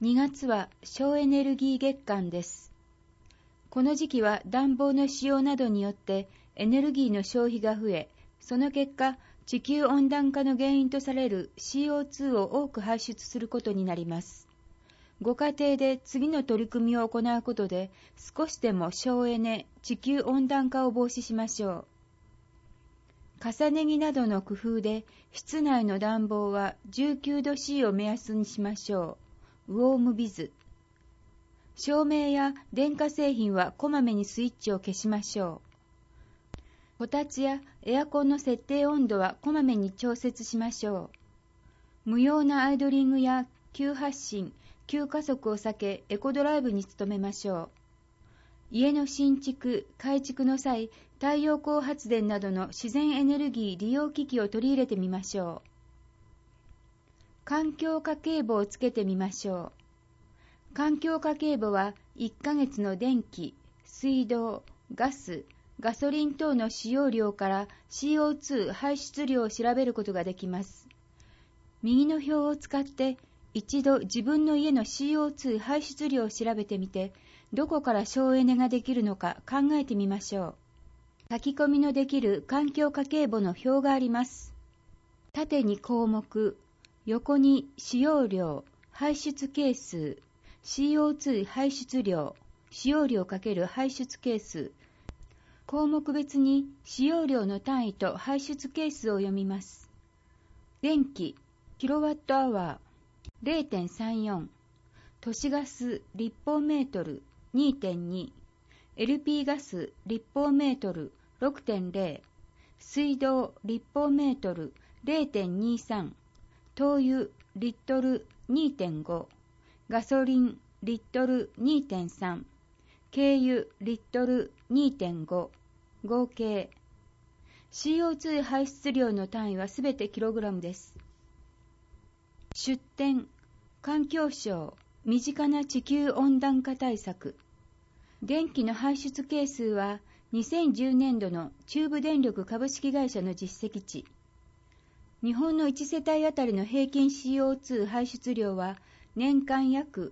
2月は省エネルギー月間です。この時期は暖房の使用などによってエネルギーの消費が増え、その結果、地球温暖化の原因とされる CO2 を多く排出することになります。ご家庭で次の取り組みを行うことで、少しでも省エネ、地球温暖化を防止しましょう。重ね着などの工夫で、室内の暖房は19度 C を目安にしましょう。ウォームビズ。照明や電化製品はこまめにスイッチを消しましょう。こたつやエアコンの設定温度はこまめに調節しましょう。無用なアイドリングや急発進、急加速を避けエコドライブに努めましょう。家の新築、改築の際、太陽光発電などの自然エネルギー利用機器を取り入れてみましょう。環境家計簿をつけてみましょう。環境家計簿は1ヶ月の電気、水道、ガス、ガソリン等の使用量から CO2 排出量を調べることができます。右の表を使って一度自分の家の CO2 排出量を調べてみて、どこから省エネができるのか考えてみましょう。書き込みのできる環境家計簿の表があります。縦に項目、横に使用量、排出係数、CO2 排出量、使用量×排出係数、項目別に使用量の単位と排出係数を読みます。電気、キロワットアワー 0.34、都市ガス、立方メートル 2.2、LP ガス、立方メートル 6.0、水道、立方メートル 0.23、灯油、リットル 2.5、ガソリン、リットル 2.3、軽油、リットル 2.5、合計。CO2 排出量の単位はすべてキログラムです。出典、環境省、身近な地球温暖化対策。電気の排出係数は2010年度の中部電力株式会社の実績値。日本の1世帯あたりの平均 CO2 排出量は年間約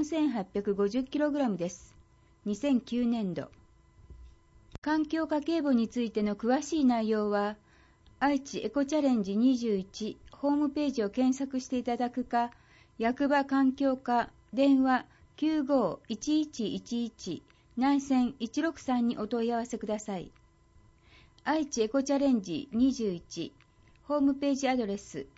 4850kg です。2009年度。環境家計簿についての詳しい内容は、愛知エコチャレンジ21ホームページを検索していただくか、役場環境課電話 95-1111 内線163にお問い合わせください。愛知エコチャレンジ21ホームページアドレス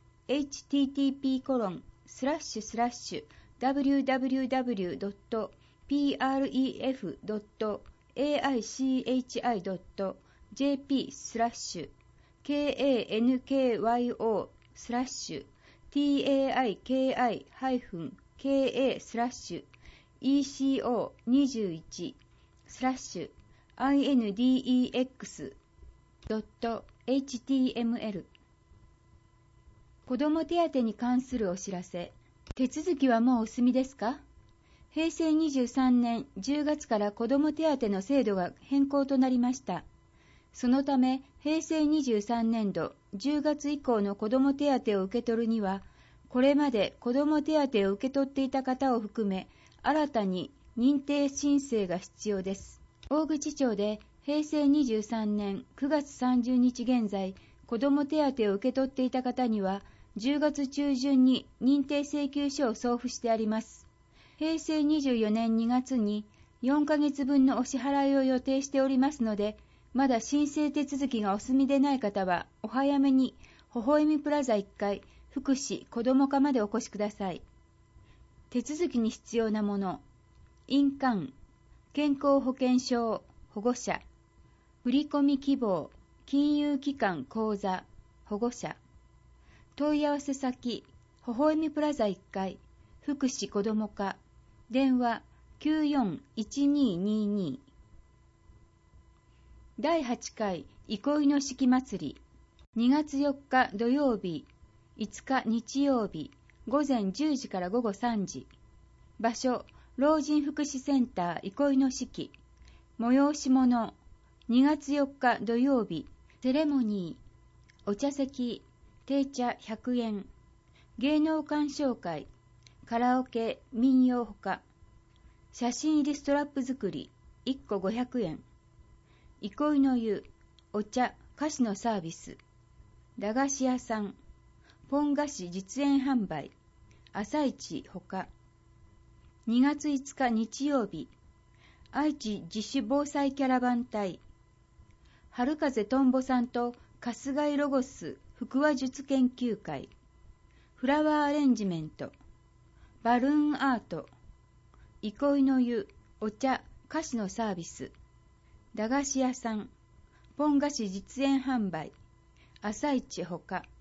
http://www.paikai-kaifun.kslashkei-index.jp/index.html。 子ども手当に関するお知らせ。手続きはもうお済みですか？平成23年10月から子ども手当の制度が変更となりました。そのため、平成23年度10月以降の子ども手当を受け取るには、これまで子ども手当を受け取っていた方を含め、新たに認定申請が必要です。大口町で平成23年9月30日現在、子ども手当を受け取っていた方には、10月中旬に認定請求書を送付してあります。平成24年2月に4ヶ月分のお支払いを予定しておりますので、まだ申請手続きがお済みでない方は、お早めに、微笑みプラザ1階、福祉子ども課までお越しください。手続きに必要なもの、印鑑、健康保険証、保護者、振込希望、金融機関口座、保護者、問い合わせ先、微笑みプラザ1階、福祉子ども課、電話 94-1222。第8回憩いの式祭り、2月4日土曜日、5日日曜日、午前10時から午後3時。場所、老人福祉センター憩いの式。催し物、2月4日土曜日、セレモニー、お茶席、定茶100円。芸能鑑賞会、 カラオケ、民謡ほか。写真入りストラップ作り、1個500円。憩いの湯、お茶、菓子のサービス。駄菓子屋さん、ポン菓子実演販売。朝市ほか。2月5日日曜日、愛知自主防災キャラバン隊。春風とんぼさんと春日井ロゴス腹話術研究会。フラワーアレンジメント。バルーンアート。憩いの湯、お茶、菓子のサービス。駄菓子屋さん、ポン菓子実演販売。朝市ほか。